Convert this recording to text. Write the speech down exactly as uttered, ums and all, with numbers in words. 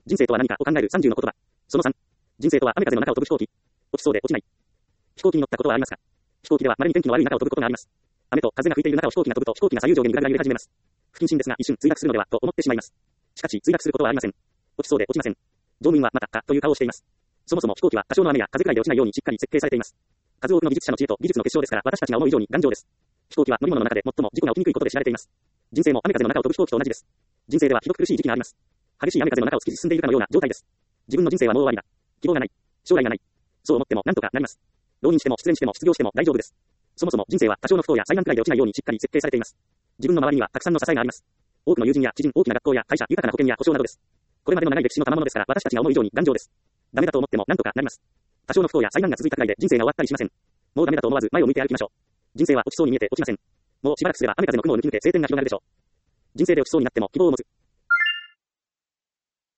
人生とは何かを考えるさんじゅうの言葉。そのさん。人生とは雨風の中を飛ぶ飛行機。落ちそうで落ちない。飛行機に乗ったことはありますか？飛行機では稀に天気の悪い中を飛ぶことがあります。雨と風が吹いている中を飛行機が飛ぶと飛行機が左右上下にぐらぐら揺れ始めます。不謹慎ですが一瞬墜落するのではと思ってしまいます。しかし墜落することはありません。落ちそうで落ちません。乗務員はまたかという顔をしています。そもそも飛行機は多少の雨や風くらいで落ちないようにしっかり設計されています。数多くの技術者の知恵と技術の結晶ですから私たちが思う以上に頑丈です。飛行機は乗り物の中で最も事故が起きにくいことで知られています。人生も雨風の中を飛ぶ飛行機と同じです。人生ではひどく苦しい時期があります。激しい雨風の中を突き進んでいるかのような状態です。自分の人生はもう終わりだ。希望がない。将来がない。そう思っても何とかなります。浪人しても失恋しても失業しても大丈夫です。そもそも人生は多少の不幸や災難くらいで落ちないようにしっかり設計されています。自分の周りにはたくさんの支えがあります。多くの友人や知人、大きな学校や会社、豊かな保険や保証などです。これまでの長い歴史の賜物ですから私たちが思う以上に頑丈です。ダメだと思っても何とかなります。多少の不幸や災難が続いたくらいで人生が終わったりしません。もうダメだと思わず前を向いて歩きましょう。人生は落ちそうに見えて落ちません。もうしばらくすれば雨風の雲を抜き抜け晴天が広がるでしょう。人生で落ちそうになっても希望を持つ。